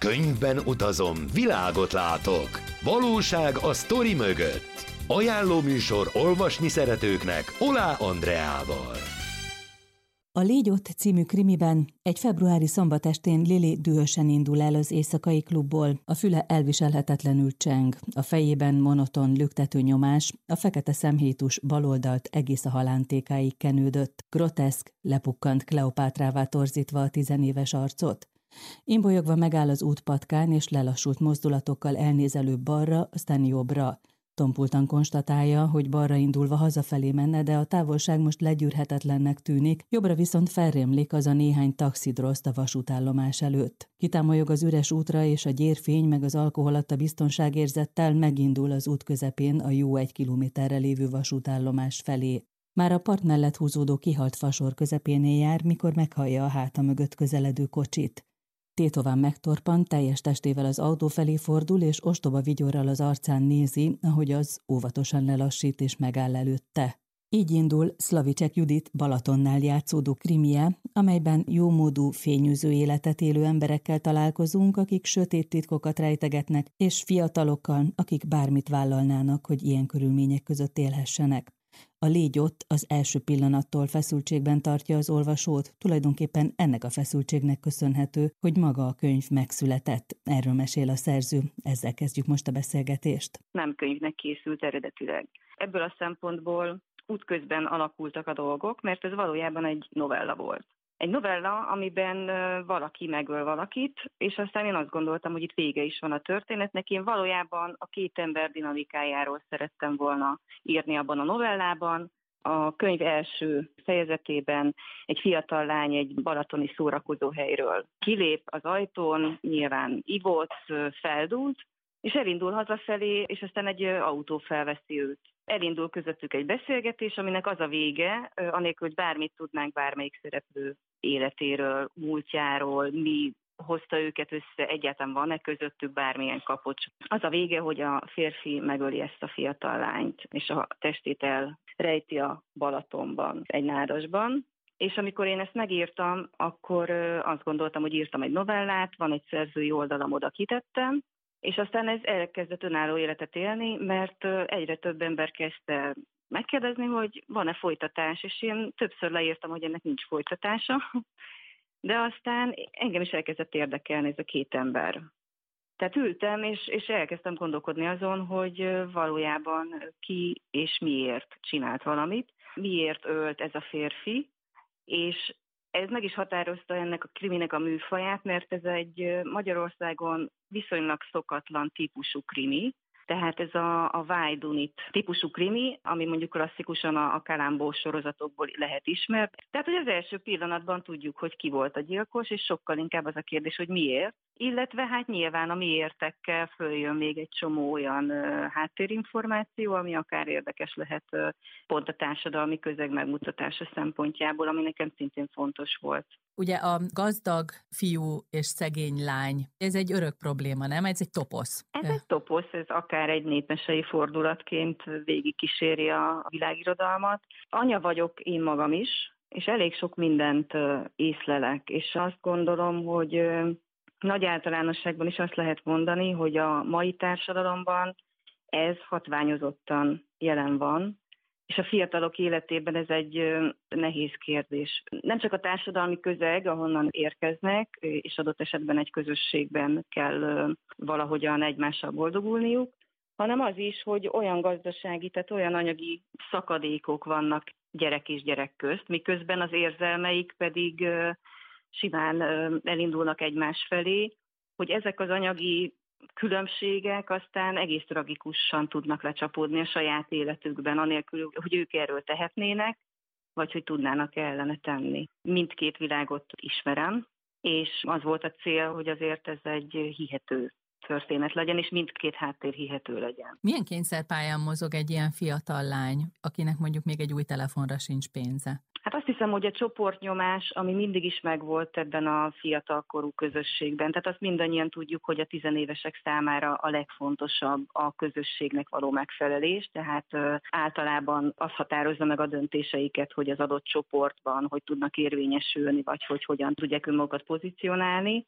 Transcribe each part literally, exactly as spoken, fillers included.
Könyvben utazom, világot látok. Valóság a sztori mögött. Ajánló műsor olvasni szeretőknek Olá Andreával. A Légy ott című krimiben egy februári szombat estén Lili dühösen indul el az éjszakai klubból, a füle elviselhetetlenül cseng, a fejében monoton lüktető nyomás, a fekete szemhétus baloldalt egész a halántékáig kenődött, groteszk, lepukkant Kleopátrává torzítva a tizenéves arcot. Imbolyogva megáll az útpatkán, és lelassult mozdulatokkal elnéz előbb balra, aztán jobbra. Tompultan konstatálja, hogy balra indulva hazafelé menne, de a távolság most legyűrhetetlennek tűnik, jobbra viszont felrémlik az a néhány taxidroszt a vasútállomás előtt. Kitámolyog az üres útra, és a gyérfény meg az alkohol adta biztonságérzettel megindul az út közepén a jó egy kilométerre lévő vasútállomás felé. Már a part mellett húzódó kihalt fasor közepénél jár, mikor meghallja a háta mögött közeledő kocsit. Tétován megtorpan, teljes testével az autó felé fordul, és ostoba vigyorral az arcán nézi, ahogy az óvatosan lelassít és megáll előtte. Így indul Szlavicsek Judit Balatonnál játszódó krimije, amelyben jómódú, fényűző életet élő emberekkel találkozunk, akik sötét titkokat rejtegetnek, és fiatalokkal, akik bármit vállalnának, hogy ilyen körülmények között élhessenek. A Légy ott az első pillanattól feszültségben tartja az olvasót, tulajdonképpen ennek a feszültségnek köszönhető, hogy maga a könyv megszületett. Erről mesél a szerző, ezzel kezdjük most a beszélgetést. Nem könyvnek készült eredetileg. Ebből a szempontból útközben alakultak a dolgok, mert ez valójában egy novella volt. Egy novella, amiben valaki megöl valakit, és aztán én azt gondoltam, hogy itt vége is van a történetnek. Én valójában a két ember dinamikájáról szerettem volna írni abban a novellában. A könyv első fejezetében egy fiatal lány egy balatoni szórakozóhelyről kilép az ajtón, nyilván ivott, feldúlt, és elindul hazafelé, és aztán egy autó felveszi őt. Elindul közöttük egy beszélgetés, aminek az a vége, anélkül, hogy bármit tudnánk bármelyik szereplő életéről, múltjáról, mi hozta őket össze, egyáltalán van-e közöttük bármilyen kapocs. Az a vége, hogy a férfi megöli ezt a fiatal lányt, és a testét elrejti a Balatonban, egy nádasban. És amikor én ezt megírtam, akkor azt gondoltam, hogy írtam egy novellát, van egy szerzői oldalam, oda kitettem, és aztán ez elkezdett önálló életet élni, mert egyre több ember kezdte megkérdezni, hogy van-e folytatás, és én többször leírtam, hogy ennek nincs folytatása, de aztán engem is elkezdett érdekelni ez a két ember. Tehát ültem, és, és elkezdtem gondolkodni azon, hogy valójában ki és miért csinált valamit, miért ölt ez a férfi, és ez meg is határozta ennek a kriminek a műfaját, mert ez egy Magyarországon viszonylag szokatlan típusú krimi, tehát ez a, a Whodunit típusú krimi, ami mondjuk klasszikusan a, a Columbo sorozatokból lehet ismert. Tehát, hogy az első pillanatban tudjuk, hogy ki volt a gyilkos, és sokkal inkább az a kérdés, hogy miért. Illetve hát nyilván a miértekkel följön még egy csomó olyan uh, háttérinformáció, ami akár érdekes lehet uh, pont a társadalmi közeg megmutatása szempontjából, ami nekem szintén fontos volt. Ugye a gazdag fiú és szegény lány, ez egy örök probléma, nem? Ez egy toposz. Ez egy toposz, ez akár egy népmesei fordulatként végigkíséri a világirodalmat. Anya vagyok én magam is, és elég sok mindent észlelek, és azt gondolom, hogy nagy általánosságban is azt lehet mondani, hogy a mai társadalomban ez hatványozottan jelen van, és a fiatalok életében ez egy nehéz kérdés. Nem csak a társadalmi közeg, ahonnan érkeznek, és adott esetben egy közösségben kell valahogyan egymással boldogulniuk, hanem az is, hogy olyan gazdasági, tehát olyan anyagi szakadékok vannak gyerek és gyerek közt, miközben az érzelmeik pedig simán elindulnak egymás felé, hogy ezek az anyagi különbségek aztán egész tragikusan tudnak lecsapódni a saját életükben, anélkül, hogy ők erről tehetnének, vagy hogy tudnának ellene tenni. Mindkét világot ismerem, és az volt a cél, hogy azért ez egy hihető történet legyen, és mindkét háttér hihető legyen. Milyen kényszerpályán mozog egy ilyen fiatal lány, akinek mondjuk még egy új telefonra sincs pénze? Hát azt hiszem, hogy a csoportnyomás, ami mindig is megvolt ebben a fiatalkorú közösségben, tehát azt mindannyian tudjuk, hogy a tizenévesek számára a legfontosabb a közösségnek való megfelelés, tehát általában az határozza meg a döntéseiket, hogy az adott csoportban hogy tudnak érvényesülni, vagy hogy hogyan tudják önmagukat pozícionálni.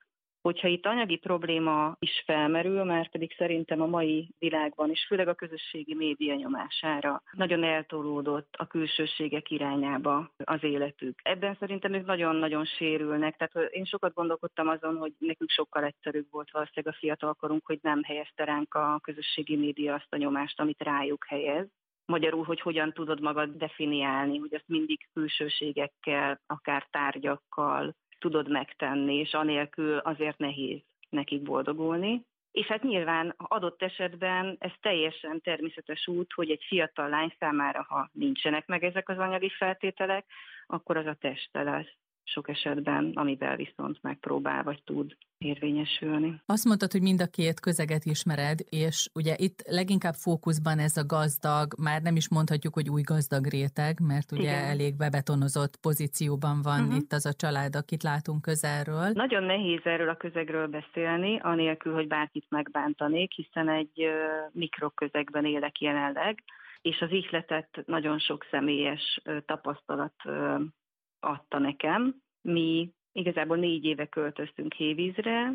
Hogyha itt anyagi probléma is felmerül, már pedig szerintem a mai világban, és főleg a közösségi média nyomására nagyon eltolódott a külsőségek irányába az életük. Ebben szerintem ők nagyon-nagyon sérülnek. Tehát én sokat gondolkodtam azon, hogy nekünk sokkal egyszerűbb volt valószínűleg a fiatalkorunk, hogy nem helyezte ránk a közösségi média azt a nyomást, amit rájuk helyez. Magyarul, hogy hogyan tudod magad definiálni, hogy azt mindig külsőségekkel, akár tárgyakkal tudod megtenni, és anélkül azért nehéz nekik boldogulni. És hát nyilván adott esetben ez teljesen természetes út, hogy egy fiatal lány számára, ha nincsenek meg ezek az anyagi feltételek, akkor az a teste lesz sok esetben, amivel viszont megpróbál vagy tud érvényesülni. Azt mondtad, hogy mind a két közeget ismered, és ugye itt leginkább fókuszban ez a gazdag, már nem is mondhatjuk, hogy új gazdag réteg, mert ugye igen, elég bebetonozott pozícióban van uh-huh. itt az a család, akit látunk közelről. Nagyon nehéz erről a közegről beszélni, anélkül, hogy bárkit megbántanék, hiszen egy uh, mikroközegben élek jelenleg, és az ihletet nagyon sok személyes uh, tapasztalat uh, adta nekem. Mi igazából négy éve költöztünk Hévízre,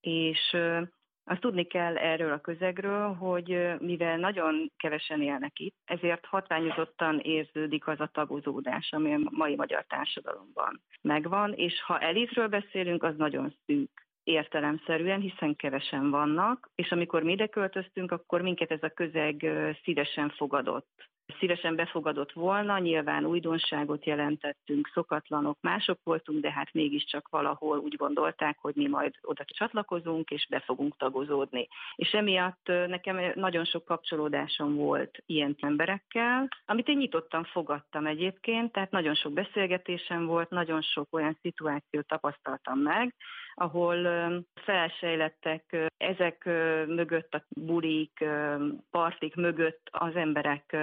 és azt tudni kell erről a közegről, hogy mivel nagyon kevesen élnek itt, ezért hatványozottan érződik az a tagozódás, ami a mai magyar társadalomban megvan, és ha elitről beszélünk, az nagyon szűk értelemszerűen, hiszen kevesen vannak, és amikor mi ide költöztünk, akkor minket ez a közeg szívesen fogadott. Szívesen befogadott volna, nyilván újdonságot jelentettünk, szokatlanok, mások voltunk, de hát mégiscsak valahol úgy gondolták, hogy mi majd oda csatlakozunk, és be fogunk tagozódni. És emiatt nekem nagyon sok kapcsolódásom volt ilyen emberekkel, amit én nyitottan fogadtam egyébként, tehát nagyon sok beszélgetésem volt, nagyon sok olyan szituációt tapasztaltam meg, ahol felsejlettek ezek mögött, a bulik, partik mögött az emberek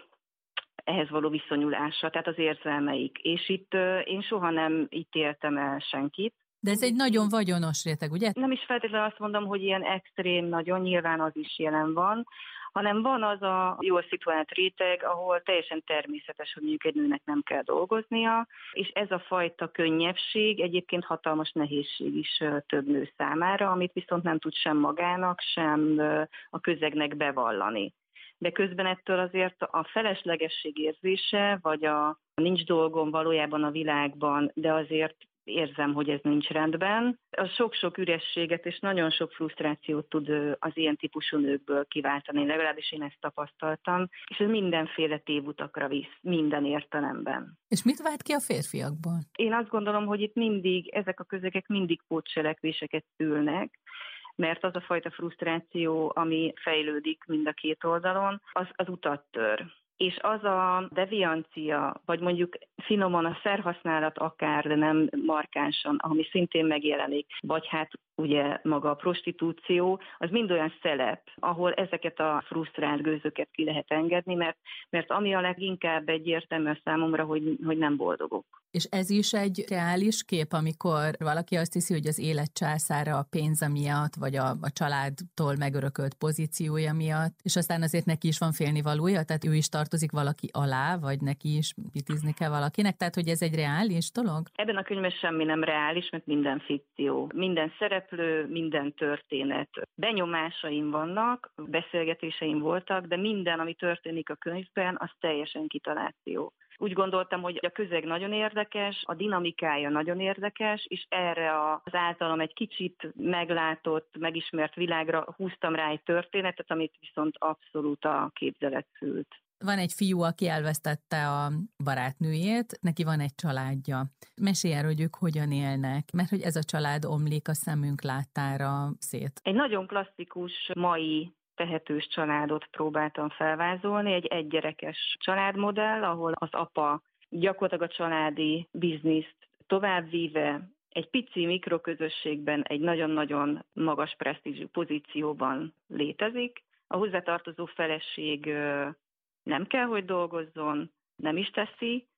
ehhez való viszonyulása, tehát az érzelmeik. És itt én soha nem ítéltem el senkit. De ez egy nagyon vagyonos réteg, ugye? Nem is feltétlenül azt mondom, hogy ilyen extrém nagyon, nyilván az is jelen van, hanem van az a jól szituált réteg, ahol teljesen természetes, hogy mondjuk egy nőnek nem kell dolgoznia, és ez a fajta könnyebbség egyébként hatalmas nehézség is több nő számára, amit viszont nem tud sem magának, sem a közegnek bevallani. De közben ettől azért a feleslegesség érzése, vagy a nincs dolgom valójában a világban, de azért érzem, hogy ez nincs rendben. A sok-sok ürességet és nagyon sok frusztrációt tud az ilyen típusú nőkből kiváltani, legalábbis én ezt tapasztaltam, és ez mindenféle tévutakra visz, minden értelemben. És mit vált ki a férfiakból? Én azt gondolom, hogy itt mindig, ezek a közegek mindig pótcselekvéseket szülnek, mert az a fajta frusztráció, ami fejlődik mind a két oldalon, az, az utat tör. És az a deviancia, vagy mondjuk finoman a szerhasználat akár, de nem markánsan, ami szintén megjelenik, vagy hát ugye maga a prostitúció, az mind olyan szelep, ahol ezeket a frusztrált gőzöket ki lehet engedni, mert, mert ami a leginkább egyértelmű a számomra, hogy, hogy nem boldogok. És ez is egy reális kép, amikor valaki azt hiszi, hogy az élet császára a pénze miatt, vagy a, a családtól megörökölt pozíciója miatt, és aztán azért neki is van félnivalója, tehát ő is tartozik valaki alá, vagy neki is pitizni kell valakinek, tehát hogy ez egy reális dolog? Ebben a könyvben semmi nem reális, mert minden fikció. Minden szereplő, minden történet. Benyomásaim vannak, beszélgetéseim voltak, de minden, ami történik a könyvben, az teljesen kitaláció. Úgy gondoltam, hogy a közeg nagyon érdekes, a dinamikája nagyon érdekes, és erre az általam egy kicsit meglátott, megismert világra húztam rá egy történetet, amit viszont abszolút a képzelet szült. Van egy fiú, aki elvesztette a barátnőjét, neki van egy családja. Mesélj erről, hogy ők hogyan élnek, mert hogy ez a család omlik a szemünk láttára szét. Egy nagyon klasszikus mai tehetős családot próbáltam felvázolni, egy egygyerekes családmodell, ahol az apa gyakorlatilag a családi bizniszt továbbvíve egy pici mikroközösségben egy nagyon-nagyon magas presztízsű pozícióban létezik. A hozzátartozó feleség nem kell, hogy dolgozzon, nem is teszi,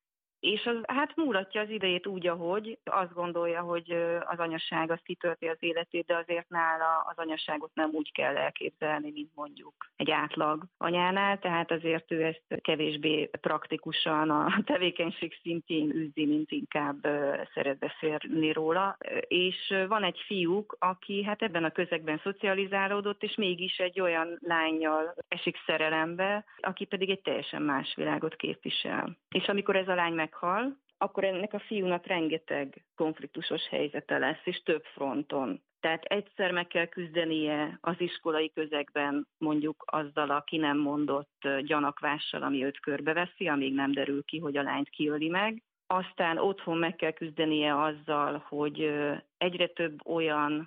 És az, hát múlatja az idejét úgy, ahogy azt gondolja, hogy az anyaság az kitölti az életét, de azért nála az anyaságot nem úgy kell elképzelni, mint mondjuk egy átlag anyánál, tehát azért ő ezt kevésbé praktikusan a tevékenység szintjén űzi, mint inkább szeret beszélni róla. És van egy fiúk, aki hát ebben a közegben szocializálódott, és mégis egy olyan lánnyal esik szerelembe, aki pedig egy teljesen más világot képvisel. És amikor ez a lány meghal, akkor ennek a fiúnak rengeteg konfliktusos helyzete lesz, és több fronton. Tehát egyszer meg kell küzdenie az iskolai közegben mondjuk azzal a ki nem mondott gyanakvással, ami őt körbeveszi, amíg nem derül ki, hogy a lányt kiöli meg. Aztán otthon meg kell küzdenie azzal, hogy egyre több olyan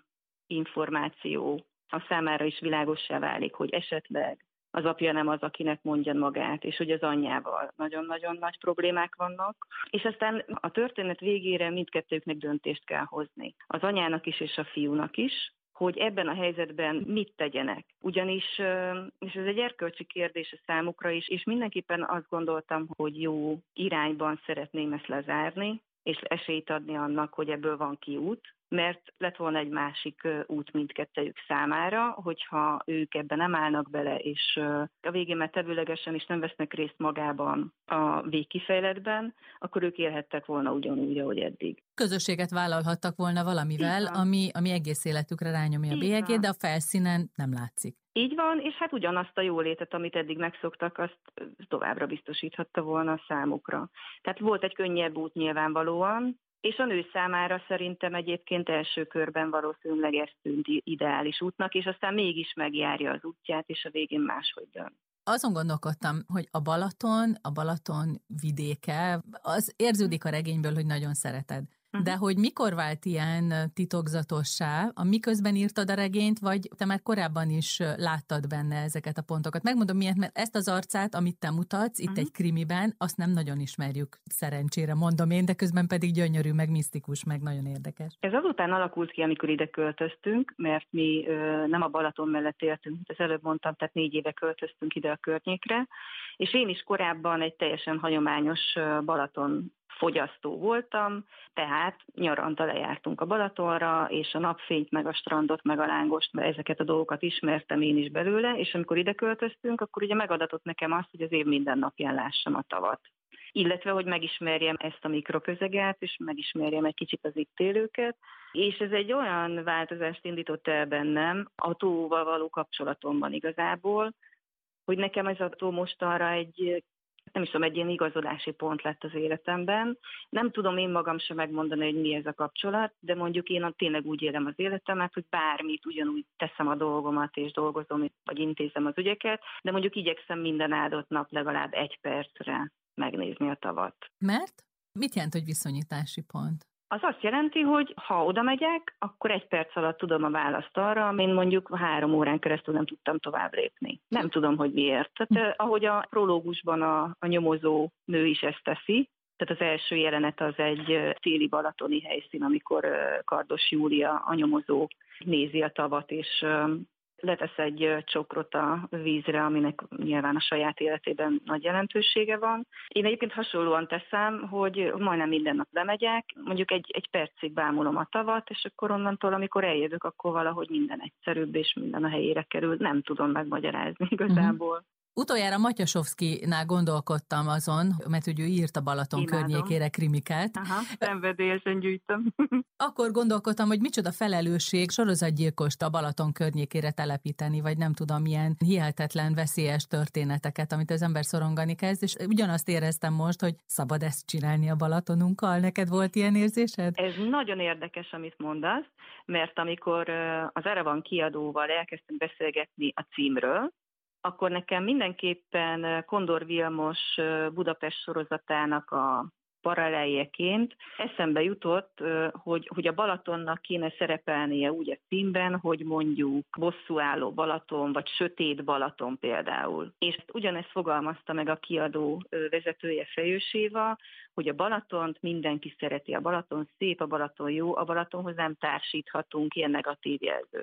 információ a számára is világossá válik, hogy esetleg az apja nem az, akinek mondja magát, és hogy az anyjával nagyon-nagyon nagy problémák vannak. És aztán a történet végére mindkettőjüknek döntést kell hozni. Az anyának is és a fiúnak is, hogy ebben a helyzetben mit tegyenek. Ugyanis, és ez egy erkölcsi kérdés a számukra is, és mindenképpen azt gondoltam, hogy jó irányban szeretném ezt lezárni, és esélyt adni annak, hogy ebből van kiút, mert lett volna egy másik út mindkettejük számára, hogyha ők ebben nem állnak bele, és a végén már tevőlegesen is nem vesznek részt magában a végkifejletben, akkor ők élhettek volna ugyanúgy, ahogy eddig. Közösséget vállalhattak volna valamivel, ami, ami egész életükre rányomja a bélyegét, de a felszínen nem látszik. Így van, és hát ugyanazt a jólétet, amit eddig megszoktak, azt továbbra biztosíthatta volna a számukra. Tehát volt egy könnyebb út nyilvánvalóan, és a nő számára szerintem egyébként első körben valószínűleg ez tűnt ideális útnak, és aztán mégis megjárja az útját, és a végén máshogy dönt. Azon gondolkodtam, hogy a Balaton, a Balaton vidéke, az érződik a regényből, hogy nagyon szereted. De hogy mikor vált ilyen titokzatossá, miközben írtad a regényt, vagy te már korábban is láttad benne ezeket a pontokat? Megmondom miért, mert ezt az arcát, amit te mutatsz itt uh-huh. egy krimiben, azt nem nagyon ismerjük, szerencsére mondom én, de közben pedig gyönyörű, meg misztikus, meg nagyon érdekes. Ez azután alakult ki, amikor ide költöztünk, mert mi ö, nem a Balaton mellett éltünk, mint az előbb mondtam, tehát négy éve költöztünk ide a környékre, és én is korábban egy teljesen hagyományos Balaton fogyasztó voltam, tehát nyaranta lejártunk a Balatonra, és a napfényt, meg a strandot, meg a lángost, mert ezeket a dolgokat ismertem én is belőle, és amikor ide költöztünk, akkor ugye megadatott nekem azt, hogy az év minden napján lássam a tavat. Illetve, hogy megismerjem ezt a mikroközeget, és megismerjem egy kicsit az itt élőket, és ez egy olyan változást indított el bennem a tóval való kapcsolatomban igazából, hogy nekem ez a tó mostanra egy nem is tudom, egy ilyen igazolási pont lett az életemben. Nem tudom én magam sem megmondani, hogy mi ez a kapcsolat, de mondjuk én tényleg úgy élem az életemet, hogy bármit ugyanúgy teszem a dolgomat, és dolgozom, vagy intézem az ügyeket, de mondjuk igyekszem minden áldott nap legalább egy percre megnézni a tavat. Mert? Mit jelent, hogy viszonyítási pont? Az azt jelenti, hogy ha oda megyek, akkor egy perc alatt tudom a választ arra, amin mondjuk három órán keresztül nem tudtam tovább lépni. Nem tudom, hogy miért. Tehát ahogy a prológusban a, a nyomozó nő is ezt teszi, tehát az első jelenet az egy téli balatoni helyszín, amikor Kardos Júlia, a nyomozó nézi a tavat, és letesz egy csokrot a vízre, aminek nyilván a saját életében nagy jelentősége van. Én egyébként hasonlóan teszem, hogy majdnem minden nap lemegyek, mondjuk egy, egy percig bámulom a tavat, és akkor onnantól, amikor eljövök, akkor valahogy minden egyszerűbb, és minden a helyére kerül. Nem tudom megmagyarázni igazából. Uh-huh. Utoljára Matyasovszkinál gondolkodtam azon, mert ugye ő írt a Balaton Imádom. Környékére krimikát. Aha, szenvedélyesen gyűjtöm. Akkor gondolkodtam, hogy micsoda felelősség sorozatgyilkost a Balaton környékére telepíteni, vagy nem tudom, milyen hihetetlen, veszélyes történeteket, amit az ember szorongani kezd, és ugyanazt éreztem most, hogy szabad ezt csinálni a Balatonunkkal. Neked volt ilyen érzésed? Ez nagyon érdekes, amit mondasz, mert amikor az Erevan kiadóval elkezdtünk beszélgetni a címről, akkor nekem mindenképpen Kondor Vilmos Budapest sorozatának a paraleljeként eszembe jutott, hogy, hogy a Balatonnak kéne szerepelnie úgy a címben, hogy mondjuk bosszúálló Balaton, vagy sötét Balaton például. És ugyanezt fogalmazta meg a kiadó vezetője, Fejős Éva, hogy a Balatont mindenki szereti, a Balaton szép, a Balaton jó, a Balatonhoz nem társíthatunk ilyen negatív jelzőt.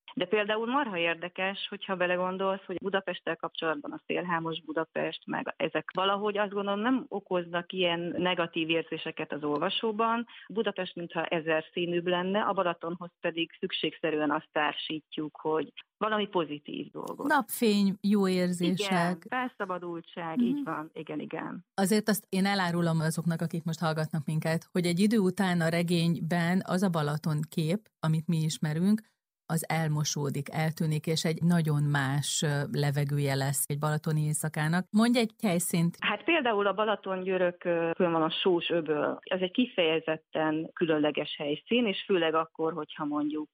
De például marha érdekes, hogyha belegondolsz, hogy Budapesttel kapcsolatban a szélhámos Budapest, meg ezek valahogy azt gondolom nem okoznak ilyen negatív érzéseket az olvasóban. Budapest mintha ezer színűbb lenne, a Balatonhoz pedig szükségszerűen azt társítjuk, hogy valami pozitív dolgot. Napfény, jó érzések. Igen, felszabadultság, mm-hmm. így van, igen, igen. Azért azt én elárulom azoknak, akik most hallgatnak minket, hogy egy idő után a regényben az a Balaton kép, amit mi ismerünk, az elmosódik, eltűnik, és egy nagyon más levegője lesz egy balatoni éjszakának. Mondj egy helyszínt. Hát például a Balatongyörökön van a Sós öböl. Ez egy kifejezetten különleges helyszín, és főleg akkor, hogyha mondjuk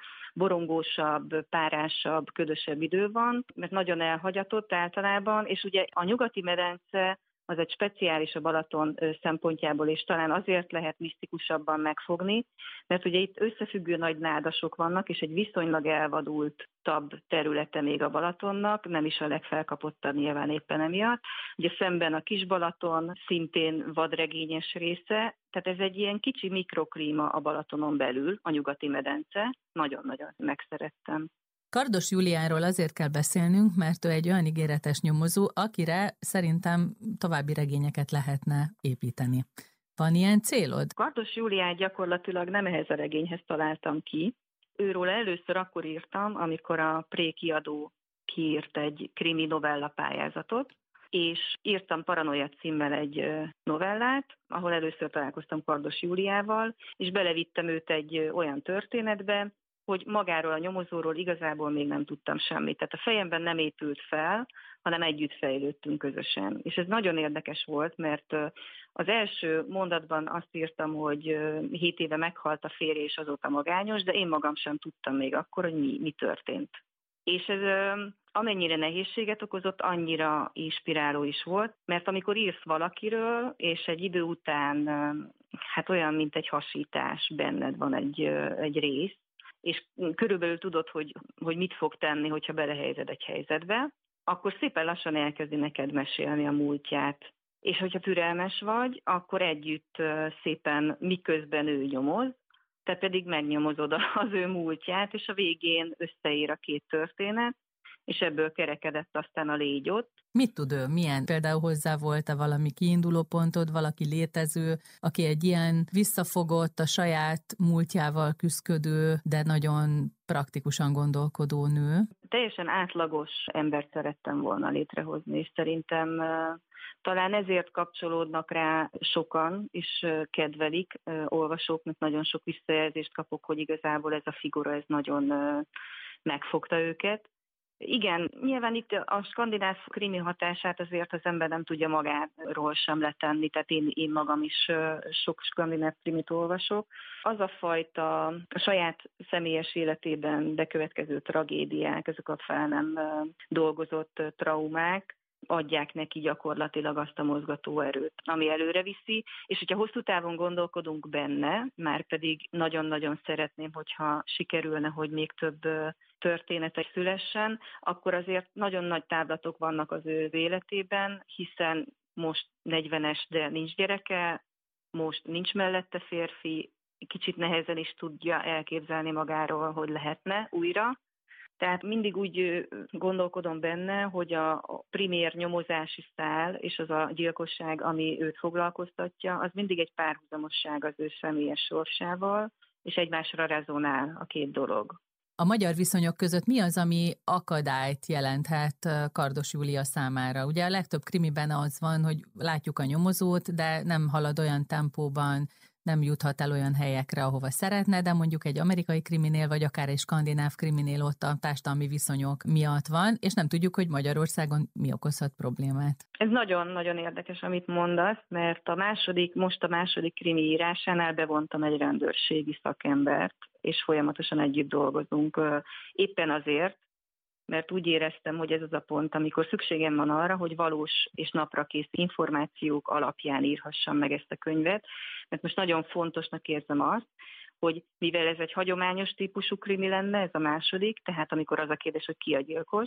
borongósabb, párásabb, ködösebb idő van, mert nagyon elhagyatott általában, és ugye a nyugati medence az egy speciális a Balaton szempontjából, és talán azért lehet misztikusabban megfogni, mert ugye itt összefüggő nagy nádasok vannak, és egy viszonylag elvadultabb területe még a Balatonnak, nem is a legfelkapottabb nyilván éppen emiatt. Ugye szemben a Kis-Balaton szintén vadregényes része, tehát ez egy ilyen kicsi mikroklíma a Balatonon belül, a nyugati medence. Nagyon-nagyon megszerettem. Kardos Júliáról azért kell beszélnünk, mert ő egy olyan ígéretes nyomozó, akire szerintem további regényeket lehetne építeni. Van ilyen célod? Kardos Júliát gyakorlatilag nem ehhez a regényhez találtam ki. Őről először akkor írtam, amikor a Pré kiadó kiírt egy krimi novella pályázatot, és írtam Paranoia címmel egy novellát, ahol először találkoztam Kardos Júliával, és belevittem őt egy olyan történetbe, hogy magáról a nyomozóról igazából még nem tudtam semmit. Tehát a fejemben nem épült fel, hanem együtt fejlődtünk közösen. És ez nagyon érdekes volt, mert az első mondatban azt írtam, hogy hét éve meghalt a férje, és azóta magányos, de én magam sem tudtam még akkor, hogy mi, mi történt. És ez amennyire nehézséget okozott, annyira inspiráló is volt, mert amikor írsz valakiről, és egy idő után hát olyan, mint egy hasítás, benned van egy, egy rész, és körülbelül tudod, hogy, hogy mit fog tenni, hogyha belehelyezed egy helyzetbe, akkor szépen lassan elkezdi neked mesélni a múltját. És hogyha türelmes vagy, akkor együtt szépen miközben ő nyomoz, te pedig megnyomozod az ő múltját, és a végén összeér a két történet, és ebből kerekedett aztán a légy ott. Mit tud ő? Milyen? Például hozzá volt-e valami kiinduló pontod, valaki létező, aki egy ilyen visszafogott, a saját múltjával küszködő, de nagyon praktikusan gondolkodó nő? Teljesen átlagos embert szerettem volna létrehozni, és szerintem uh, talán ezért kapcsolódnak rá sokan, és uh, kedvelik uh, olvasók, mert nagyon sok visszajelzést kapok, hogy igazából ez a figura, ez nagyon uh, megfogta őket. Igen, nyilván itt a skandináv krimi hatását azért az ember nem tudja magáról sem letenni, tehát én, én magam is sok skandináv krimit olvasok. Az a fajta a saját személyes életében bekövetkező tragédiák, ezek a fel nem dolgozott traumák, adják neki gyakorlatilag azt a mozgató erőt, ami előre viszi, és hogyha hosszú távon gondolkodunk benne, már pedig nagyon-nagyon szeretném, hogyha sikerülne, hogy még több történetek szülessen, akkor azért nagyon nagy távlatok vannak az ő életében, hiszen most negyvenes, de nincs gyereke, most nincs mellette férfi, kicsit nehezen is tudja elképzelni magáról, hogy lehetne újra. Tehát mindig úgy gondolkodom benne, hogy a primér nyomozási szál és az a gyilkosság, ami őt foglalkoztatja, az mindig egy párhuzamosság az ő személyes sorsával, és egymásra rezonál a két dolog. A magyar viszonyok között mi az, ami akadályt jelenthet Kardos Júlia számára? Ugye a legtöbb krimiben az van, hogy látjuk a nyomozót, de nem halad olyan tempóban, nem juthat el olyan helyekre, ahova szeretne, de mondjuk egy amerikai kriminél, vagy akár egy skandináv kriminél ott a társadalmi viszonyok miatt van, és nem tudjuk, hogy Magyarországon mi okozhat problémát. Ez nagyon-nagyon érdekes, amit mondasz, mert a második, most a második krimi írásánál bevontam egy rendőrségi szakembert, és folyamatosan együtt dolgozunk. Éppen azért, mert úgy éreztem, hogy ez az a pont, amikor szükségem van arra, hogy valós és naprakész információk alapján írhassam meg ezt a könyvet, mert most nagyon fontosnak érzem azt, hogy mivel ez egy hagyományos típusú krimi lenne, ez a második, tehát amikor az a kérdés, hogy ki a gyilkos,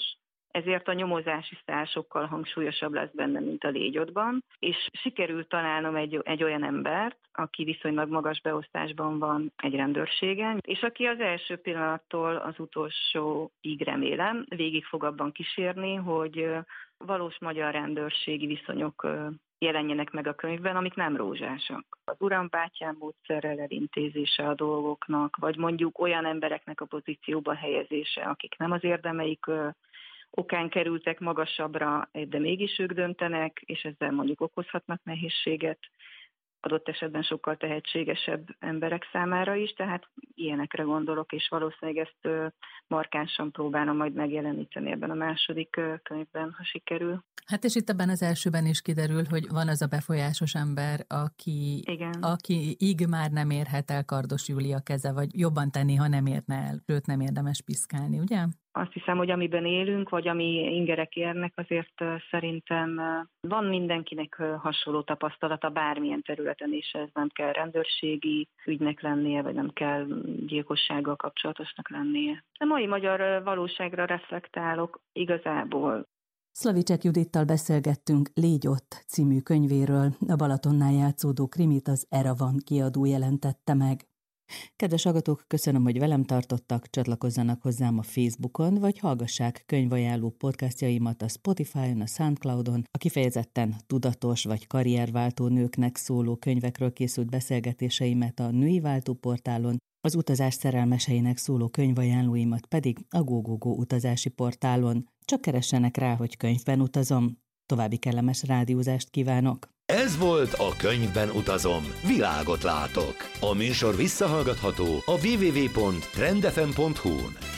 ezért a nyomozási szál sokkal hangsúlyosabb lesz benne, mint a légyodban, és sikerült találnom egy, egy olyan embert, aki viszonylag magas beosztásban van egy rendőrségen, és aki az első pillanattól az utolsóig, remélem, végig fog abban kísérni, hogy valós magyar rendőrségi viszonyok jelenjenek meg a könyvben, amik nem rózsásak. Az urambátyám módszerrel elintézése a dolgoknak, vagy mondjuk olyan embereknek a pozícióba helyezése, akik nem az érdemeik okán kerültek magasabbra, de mégis ők döntenek, és ezzel mondjuk okozhatnak nehézséget, adott esetben sokkal tehetségesebb emberek számára is, tehát ilyenekre gondolok, és valószínűleg ezt markánsan próbálom majd megjeleníteni ebben a második könyvben, ha sikerül. Hát és itt ebben az elsőben is kiderül, hogy van az a befolyásos ember, aki, aki íg már nem érhet el Kardos Júlia keze, vagy jobban tenni, ha nem érne el, sőt nem érdemes piszkálni, ugye? Azt hiszem, hogy amiben élünk, vagy ami ingerek érnek, azért szerintem van mindenkinek hasonló tapasztalata bármilyen területen is, ez nem kell rendőrségi ügynek lennie, vagy nem kell gyilkossággal kapcsolatosnak lennie. A mai magyar valóságra reflektálok igazából. Szlavicsek Judittal beszélgettünk Légy ott című könyvéről, a Balatonnál játszódó krimit az Eravan kiadó jelentette meg. Kedves hallgatók, köszönöm, hogy velem tartottak, csatlakozzanak hozzám a Facebookon, vagy hallgassák könyvajánló podcastjaimat a Spotify-on, a Soundcloudon, a kifejezetten tudatos vagy karrierváltó nőknek szóló könyvekről készült beszélgetéseimet a Női Váltó portálon, az utazás szerelmeseinek szóló könyvajánlóimat pedig a GoGoGo utazási portálon. Csak keressenek rá, hogy könyvben utazom. További kellemes rádiózást kívánok! Ez volt a Könyvben utazom, világot látok. A műsor visszahallgatható a double-u double-u double-u pont trend f m pont h u-n.